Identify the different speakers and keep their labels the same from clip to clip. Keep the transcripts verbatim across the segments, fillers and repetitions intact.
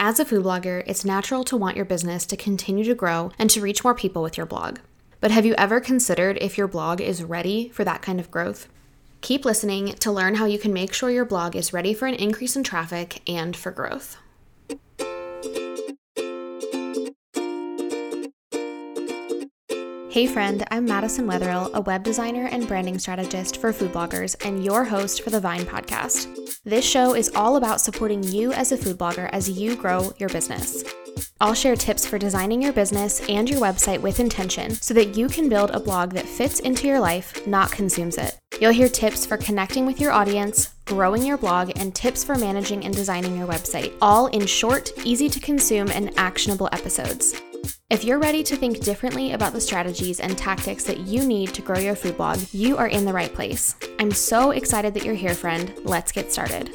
Speaker 1: As a food blogger, it's natural to want your business to continue to grow and to reach more people with your blog. But have you ever considered if your blog is ready for that kind of growth? Keep listening to learn how you can make sure your blog is ready for an increase in traffic and for growth. Hey friend, I'm Madison Wetherill, a web designer and branding strategist for food bloggers and your host for the Vine podcast. This show is all about supporting you as a food blogger as you grow your business. I'll share tips for designing your business and your website with intention so that you can build a blog that fits into your life, not consumes it. You'll hear tips for connecting with your audience, growing your blog, and tips for managing and designing your website, all in short, easy to consume, and actionable episodes. If you're ready to think differently about the strategies and tactics that you need to grow your food blog, you are in the right place. I'm so excited that you're here, friend. Let's get started.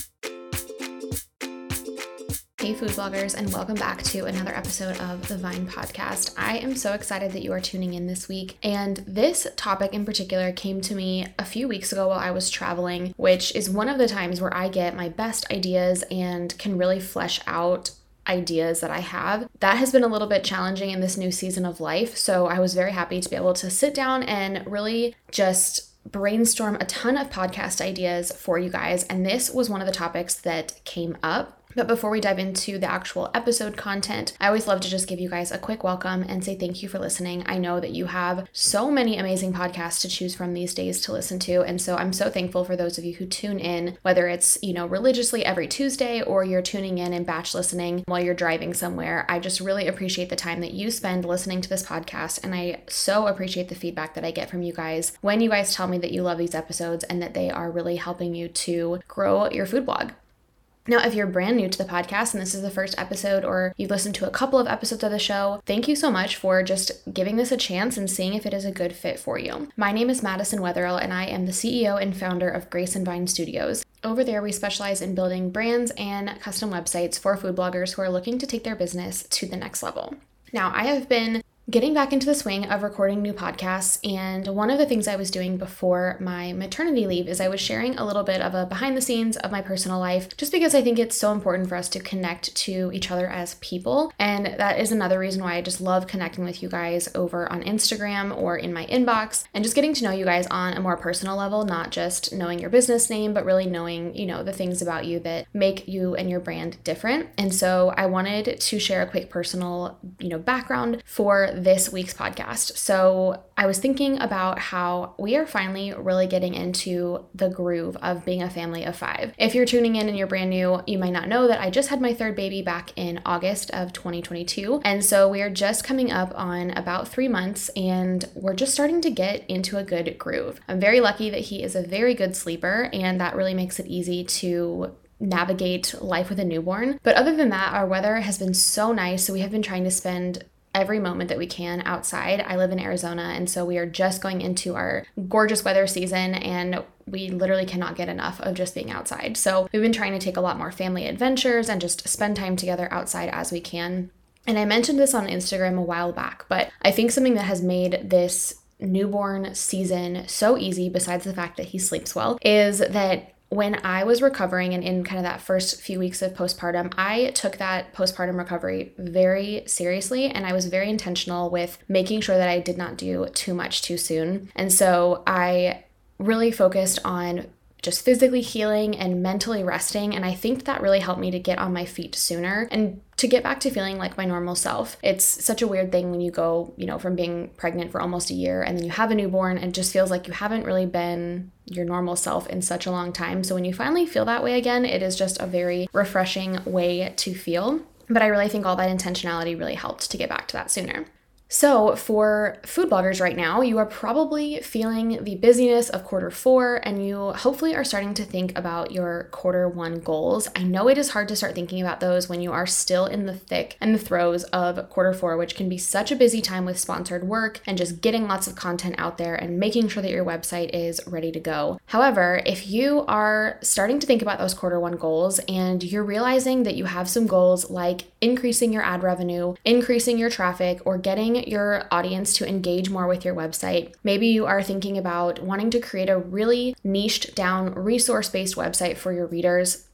Speaker 1: Hey food bloggers, and welcome back to another episode of the Vine podcast. I am so excited that you are tuning in this week, and this topic in particular came to me a few weeks ago while I was traveling, which is one of the times where I get my best ideas and can really flesh out ideas that I have. That has been a little bit challenging in this new season of life, so I was very happy to be able to sit down and really just brainstorm a ton of podcast ideas for you guys, and this was one of the topics that came up. But before we dive into the actual episode content, I always love to just give you guys a quick welcome and say thank you for listening. I know that you have so many amazing podcasts to choose from these days to listen to, and so I'm so thankful for those of you who tune in, whether it's, you know, religiously every Tuesday or you're tuning in and batch listening while you're driving somewhere. I just really appreciate the time that you spend listening to this podcast, and I so appreciate the feedback that I get from you guys when you guys tell me that you love these episodes and that they are really helping you to grow your food blog. Now, if you're brand new to the podcast and this is the first episode, or you've listened to a couple of episodes of the show, thank you so much for just giving this a chance and seeing if it is a good fit for you. My name is Madison Wetherill, and I am the C E O and founder of Grace and Vine Studios. Over there, we specialize in building brands and custom websites for food bloggers who are looking to take their business to the next level. Now, I have been getting back into the swing of recording new podcasts, and one of the things I was doing before my maternity leave is I was sharing a little bit of a behind the scenes of my personal life, just because I think it's so important for us to connect to each other as people, and that is another reason why I just love connecting with you guys over on Instagram or in my inbox, and just getting to know you guys on a more personal level, not just knowing your business name, but really knowing, you know, the things about you that make you and your brand different. And so I wanted to share a quick personal, you know, background for this week's podcast. So I was thinking about how we are finally really getting into the groove of being a family of five. If you're tuning in and you're brand new, you might not know that I just had my third baby back in August of twenty twenty-two. And so we are just coming up on about three months and we're just starting to get into a good groove. I'm very lucky that he is a very good sleeper, and that really makes it easy to navigate life with a newborn. But other than that, our weather has been so nice. So we have been trying to spend every moment that we can outside. I live in Arizona, and so we are just going into our gorgeous weather season, and we literally cannot get enough of just being outside. So we've been trying to take a lot more family adventures and just spend time together outside as we can. And I mentioned this on Instagram a while back, but I think something that has made this newborn season so easy, besides the fact that he sleeps well, is that when I was recovering and in kind of that first few weeks of postpartum, I took that postpartum recovery very seriously, and I was very intentional with making sure that I did not do too much too soon. And so I really focused on just physically healing and mentally resting, and I think that really helped me to get on my feet sooner and to get back to feeling like my normal self. It's such a weird thing when you go, you know, from being pregnant for almost a year and then you have a newborn, and it just feels like you haven't really been your normal self in such a long time. So when you finally feel that way again, it is just a very refreshing way to feel. But I really think all that intentionality really helped to get back to that sooner. So for food bloggers right now, you are probably feeling the busyness of quarter four, and you hopefully are starting to think about your quarter one goals. I know it is hard to start thinking about those when you are still in the thick and the throes of quarter four, which can be such a busy time with sponsored work and just getting lots of content out there and making sure that your website is ready to go. However, if you are starting to think about those quarter one goals and you're realizing that you have some goals like increasing your ad revenue, increasing your traffic, or getting your audience to engage more with your website. Maybe you are thinking about wanting to create a really niched down resource-based website for your readers.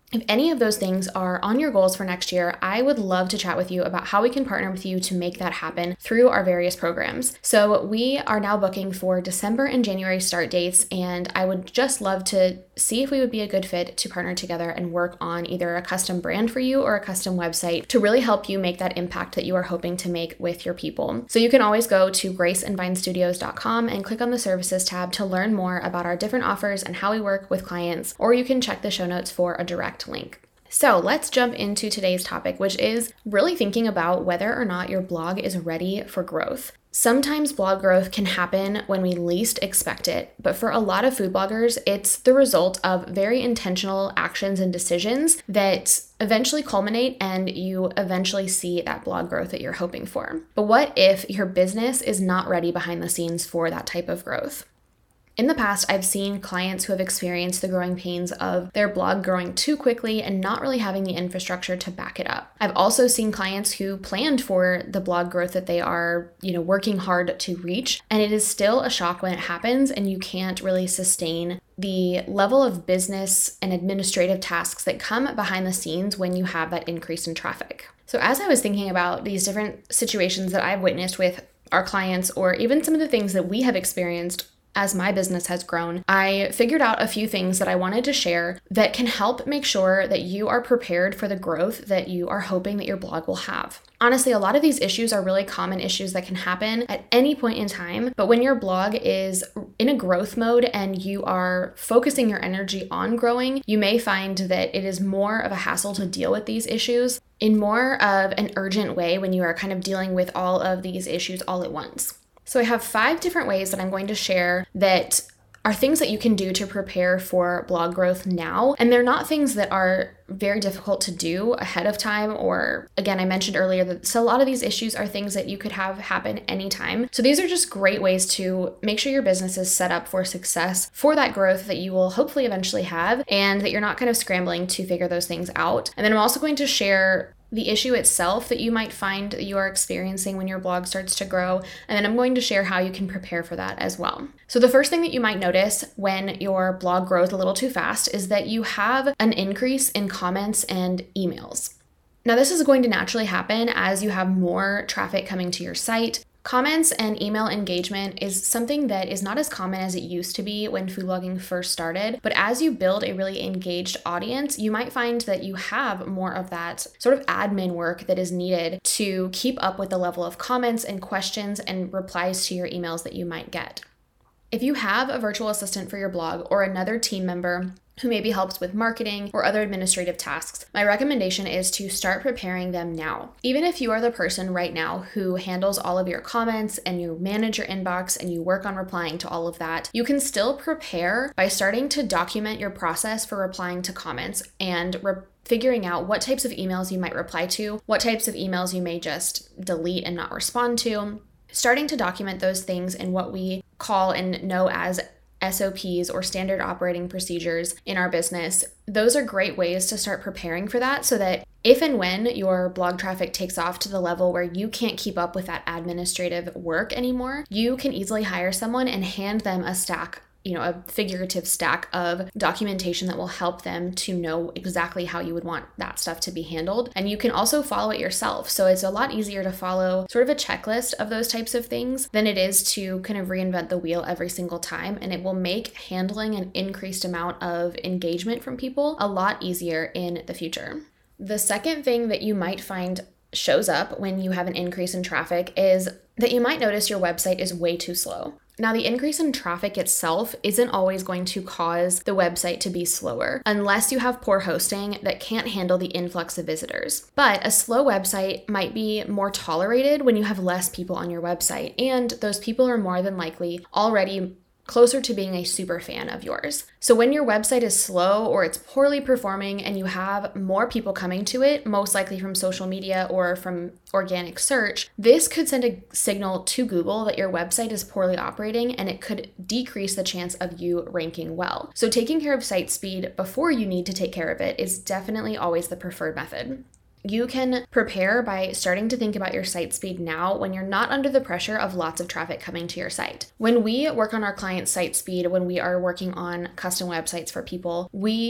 Speaker 1: If any of those things are on your goals for next year, I would love to chat with you about how we can partner with you to make that happen through our various programs. So we are now booking for December and January start dates, and I would just love to see if we would be a good fit to partner together and work on either a custom brand for you or a custom website to really help you make that impact that you are hoping to make with your people. So you can always go to grace and vine studios dot com and click on the services tab to learn more about our different offers and how we work with clients, or you can check the show notes for a direct link. So let's jump into today's topic, which is really thinking about whether or not your blog is ready for growth. Sometimes blog growth can happen when we least expect it, but for a lot of food bloggers, it's the result of very intentional actions and decisions that eventually culminate and you eventually see that blog growth that you're hoping for. But what if your business is not ready behind the scenes for that type of growth? In the past, I've seen clients who have experienced the growing pains of their blog growing too quickly and not really having the infrastructure to back it up. I've also seen clients who planned for the blog growth that they are, you know, working hard to reach, and it is still a shock when it happens and you can't really sustain the level of business and administrative tasks that come behind the scenes when you have that increase in traffic. So as I was thinking about these different situations that I've witnessed with our clients, or even some of the things that we have experienced as my business has grown, I figured out a few things that I wanted to share that can help make sure that you are prepared for the growth that you are hoping that your blog will have. Honestly, a lot of these issues are really common issues that can happen at any point in time, but when your blog is in a growth mode and you are focusing your energy on growing, you may find that it is more of a hassle to deal with these issues in more of an urgent way when you are kind of dealing with all of these issues all at once. So I have five different ways that I'm going to share that are things that you can do to prepare for blog growth now. And they're not things that are very difficult to do ahead of time, or again, I mentioned earlier that so a lot of these issues are things that you could have happen anytime. So these are just great ways to make sure your business is set up for success, for that growth that you will hopefully eventually have, and that you're not kind of scrambling to figure those things out. And then I'm also going to share the issue itself that you might find that you are experiencing when your blog starts to grow, and then I'm going to share how you can prepare for that as well. So the first thing that you might notice when your blog grows a little too fast is that you have an increase in comments and emails. Now, this is going to naturally happen as you have more traffic coming to your site. Comments and email engagement is something that is not as common as it used to be when food blogging first started, but as you build a really engaged audience, you might find that you have more of that sort of admin work that is needed to keep up with the level of comments and questions and replies to your emails that you might get. If you have a virtual assistant for your blog or another team member who maybe helps with marketing or other administrative tasks, my recommendation is to start preparing them now. Even if you are the person right now who handles all of your comments and you manage your inbox and you work on replying to all of that, you can still prepare by starting to document your process for replying to comments and re- figuring out what types of emails you might reply to, what types of emails you may just delete and not respond to. Starting to document those things in what we call and know as S O Ps or standard operating procedures in our business, those are great ways to start preparing for that so that if and when your blog traffic takes off to the level where you can't keep up with that administrative work anymore, you can easily hire someone and hand them a stack, you know, a figurative stack of documentation that will help them to know exactly how you would want that stuff to be handled. And you can also follow it yourself. So it's a lot easier to follow sort of a checklist of those types of things than it is to kind of reinvent the wheel every single time. And it will make handling an increased amount of engagement from people a lot easier in the future. The second thing that you might find shows up when you have an increase in traffic is that you might notice your website is way too slow. Now, the increase in traffic itself isn't always going to cause the website to be slower, unless you have poor hosting that can't handle the influx of visitors. But a slow website might be more tolerated when you have less people on your website, and those people are more than likely already closer to being a super fan of yours. So when your website is slow or it's poorly performing and you have more people coming to it, most likely from social media or from organic search, this could send a signal to Google that your website is poorly operating, and it could decrease the chance of you ranking well. So taking care of site speed before you need to take care of it is definitely always the preferred method. You can prepare by starting to think about your site speed now when you're not under the pressure of lots of traffic coming to your site. When we work on our client site speed, when we are working on custom websites for people, we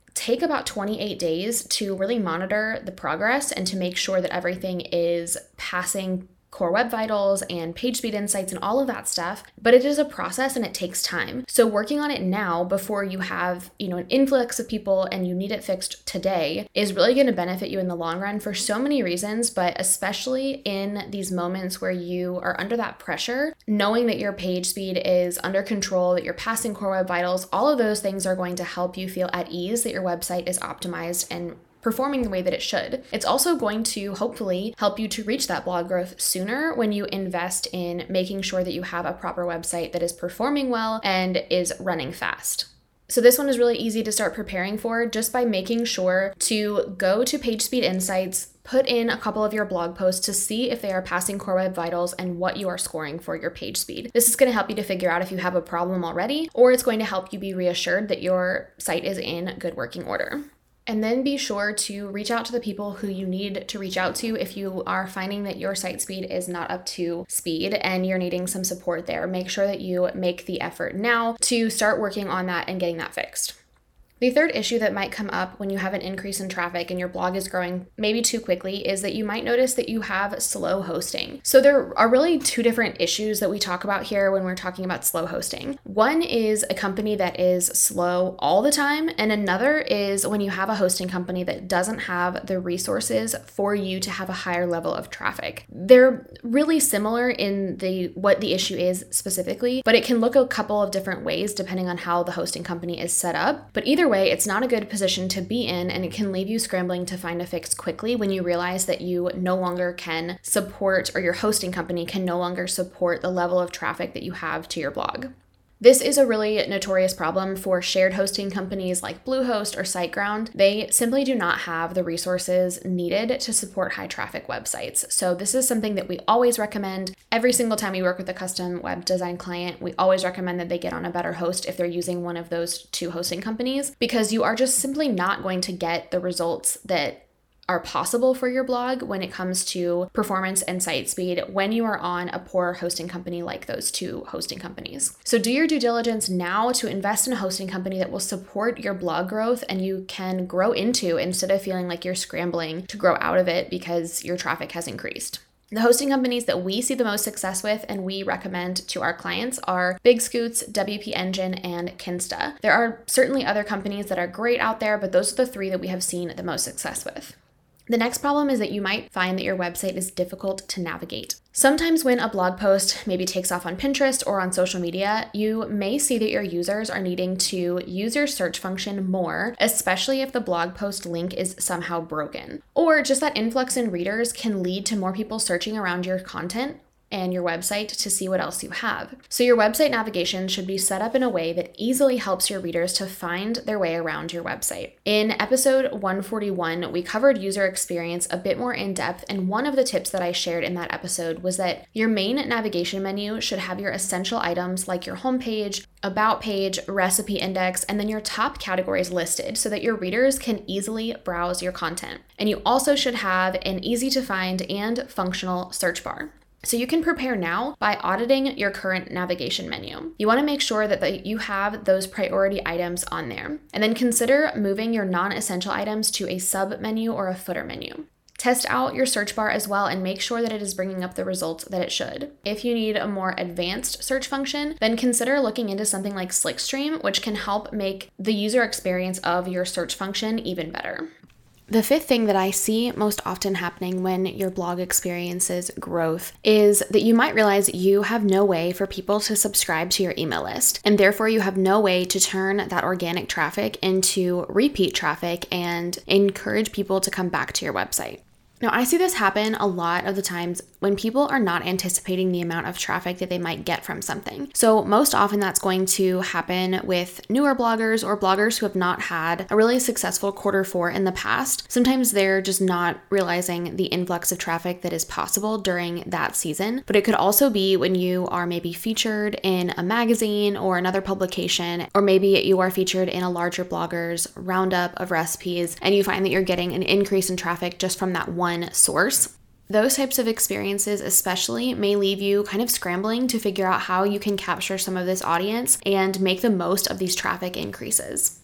Speaker 1: take about twenty-eight days to really monitor the progress and to make sure that everything is passing Core Web Vitals and page speed insights and all of that stuff, but it is a process and it takes time. So working on it now before you have, you know, an influx of people and you need it fixed today is really going to benefit you in the long run for so many reasons, but especially in these moments where you are under that pressure, knowing that your page speed is under control, that you're passing Core Web Vitals, all of those things are going to help you feel at ease that your website is optimized and performing the way that it should. It's also going to hopefully help you to reach that blog growth sooner when you invest in making sure that you have a proper website that is performing well and is running fast. So this one is really easy to start preparing for just by making sure to go to PageSpeed Insights, put in a couple of your blog posts to see if they are passing Core Web Vitals and what you are scoring for your page speed. This is going to help you to figure out if you have a problem already, or it's going to help you be reassured that your site is in good working order. And then be sure to reach out to the people who you need to reach out to if you are finding that your site speed is not up to speed and you're needing some support there. Make sure that you make the effort now to start working on that and getting that fixed. The third issue that might come up when you have an increase in traffic and your blog is growing maybe too quickly is that you might notice that you have slow hosting. So there are really two different issues that we talk about here when we're talking about slow hosting. One is a company that is slow all the time, and another is when you have a hosting company that doesn't have the resources for you to have a higher level of traffic. They're really similar in the what the issue is specifically, but it can look a couple of different ways depending on how the hosting company is set up. But either way, it's not a good position to be in, and it can leave you scrambling to find a fix quickly when you realize that you no longer can support, or your hosting company can no longer support the level of traffic that you have to your blog. This is a really notorious problem for shared hosting companies like Bluehost or SiteGround. They simply do not have the resources needed to support high traffic websites. So this is something that we always recommend. Every single time we work with a custom web design client, we always recommend that they get on a better host if they're using one of those two hosting companies, because you are just simply not going to get the results that are possible for your blog when it comes to performance and site speed when you are on a poor hosting company like those two hosting companies. So do your due diligence now to invest in a hosting company that will support your blog growth and you can grow into, instead of feeling like you're scrambling to grow out of it because your traffic has increased. The hosting companies that we see the most success with and we recommend to our clients are Big Scoots, W P Engine, and Kinsta. There are certainly other companies that are great out there, but those are the three that we have seen the most success with. The next problem is that you might find that your website is difficult to navigate. Sometimes when a blog post maybe takes off on Pinterest or on social media, you may see that your users are needing to use your search function more, especially if the blog post link is somehow broken. Or just that influx in readers can lead to more people searching around your content and your website to see what else you have. So your website navigation should be set up in a way that easily helps your readers to find their way around your website. In episode one forty-one, we covered user experience a bit more in depth, and one of the tips that I shared in that episode was that your main navigation menu should have your essential items like your homepage, about page, recipe index, and then your top categories listed so that your readers can easily browse your content. And you also should have an easy to find and functional search bar. So you can prepare now by auditing your current navigation menu. You want to make sure that the, you have those priority items on there, and then consider moving your non-essential items to a sub-menu or a footer menu. Test out your search bar as well and make sure that it is bringing up the results that it should. If you need a more advanced search function, then consider looking into something like Slickstream, which can help make the user experience of your search function even better. The fifth thing that I see most often happening when your blog experiences growth is that you might realize you have no way for people to subscribe to your email list, and therefore you have no way to turn that organic traffic into repeat traffic and encourage people to come back to your website. Now, I see this happen a lot of the times when people are not anticipating the amount of traffic that they might get from something. So most often that's going to happen with newer bloggers or bloggers who have not had a really successful quarter four in the past. Sometimes they're just not realizing the influx of traffic that is possible during that season. But it could also be when you are maybe featured in a magazine or another publication, or maybe you are featured in a larger blogger's roundup of recipes and you find that you're getting an increase in traffic just from that one source. Those types of experiences especially may leave you kind of scrambling to figure out how you can capture some of this audience and make the most of these traffic increases.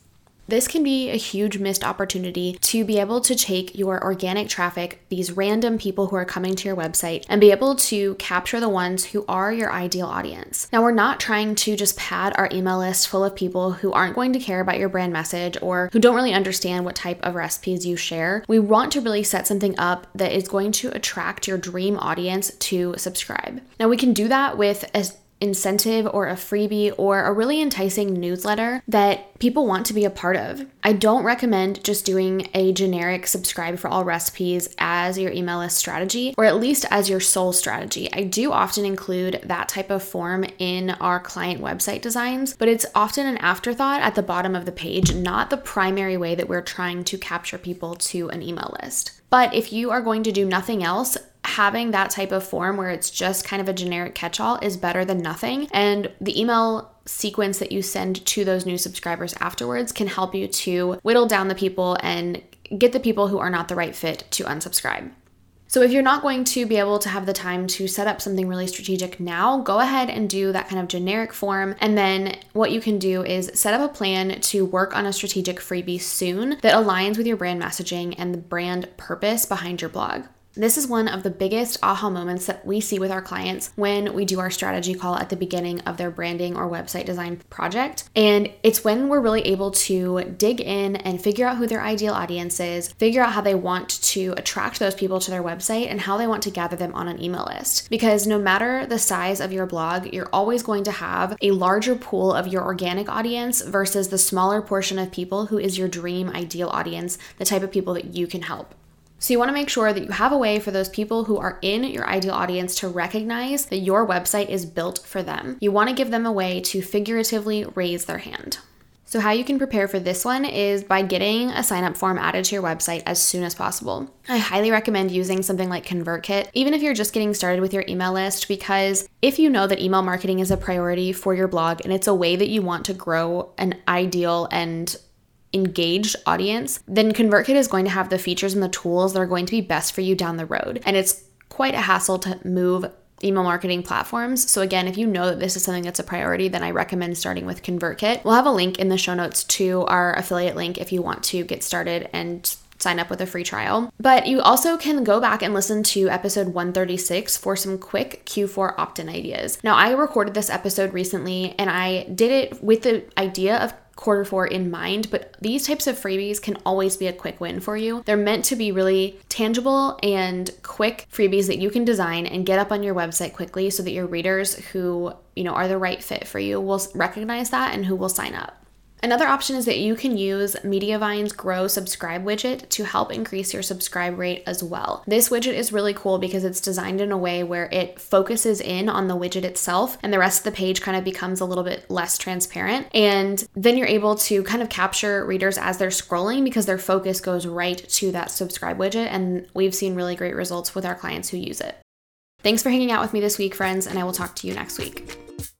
Speaker 1: This can be a huge missed opportunity to be able to take your organic traffic, these random people who are coming to your website, and be able to capture the ones who are your ideal audience. Now, we're not trying to just pad our email list full of people who aren't going to care about your brand message or who don't really understand what type of recipes you share. We want to really set something up that is going to attract your dream audience to subscribe. Now, we can do that with a incentive or a freebie or a really enticing newsletter that people want to be a part of. I don't recommend just doing a generic subscribe for all recipes as your email list strategy, or at least as your sole strategy. I do often include that type of form in our client website designs, but it's often an afterthought at the bottom of the page, not the primary way that we're trying to capture people to an email list. But if you are going to do nothing else, having that type of form where it's just kind of a generic catch-all is better than nothing. And the email sequence that you send to those new subscribers afterwards can help you to whittle down the people and get the people who are not the right fit to unsubscribe. So if you're not going to be able to have the time to set up something really strategic now, go ahead and do that kind of generic form. And then what you can do is set up a plan to work on a strategic freebie soon that aligns with your brand messaging and the brand purpose behind your blog. This is one of the biggest aha moments that we see with our clients when we do our strategy call at the beginning of their branding or website design project. And it's when we're really able to dig in and figure out who their ideal audience is, figure out how they want to attract those people to their website and how they want to gather them on an email list. Because no matter the size of your blog, you're always going to have a larger pool of your organic audience versus the smaller portion of people who is your dream ideal audience, the type of people that you can help. So you want to make sure that you have a way for those people who are in your ideal audience to recognize that your website is built for them. You want to give them a way to figuratively raise their hand. So how you can prepare for this one is by getting a sign-up form added to your website as soon as possible. I highly recommend using something like ConvertKit, even if you're just getting started with your email list, because if you know that email marketing is a priority for your blog and it's a way that you want to grow an ideal and engaged audience, then ConvertKit is going to have the features and the tools that are going to be best for you down the road. And it's quite a hassle to move email marketing platforms. So again, if you know that this is something that's a priority, then I recommend starting with ConvertKit. We'll have a link in the show notes to our affiliate link if you want to get started and sign up with a free trial. But you also can go back and listen to episode one thirty-six for some quick Q four opt-in ideas. Now, I recorded this episode recently and I did it with the idea of quarter four in mind, but these types of freebies can always be a quick win for you. They're meant to be really tangible and quick freebies that you can design and get up on your website quickly so that your readers who, you know, are the right fit for you will recognize that and who will sign up. Another option is that you can use Mediavine's Grow Subscribe widget to help increase your subscribe rate as well. This widget is really cool because it's designed in a way where it focuses in on the widget itself and the rest of the page kind of becomes a little bit less transparent. And then you're able to kind of capture readers as they're scrolling because their focus goes right to that subscribe widget. And we've seen really great results with our clients who use it. Thanks for hanging out with me this week, friends, and I will talk to you next week.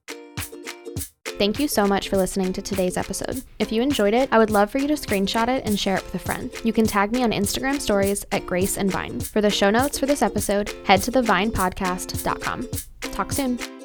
Speaker 1: Thank you so much for listening to today's episode. If you enjoyed it, I would love for you to screenshot it and share it with a friend. You can tag me on Instagram stories at Grace and Vine. For the show notes for this episode, head to the vine podcast dot com. Talk soon.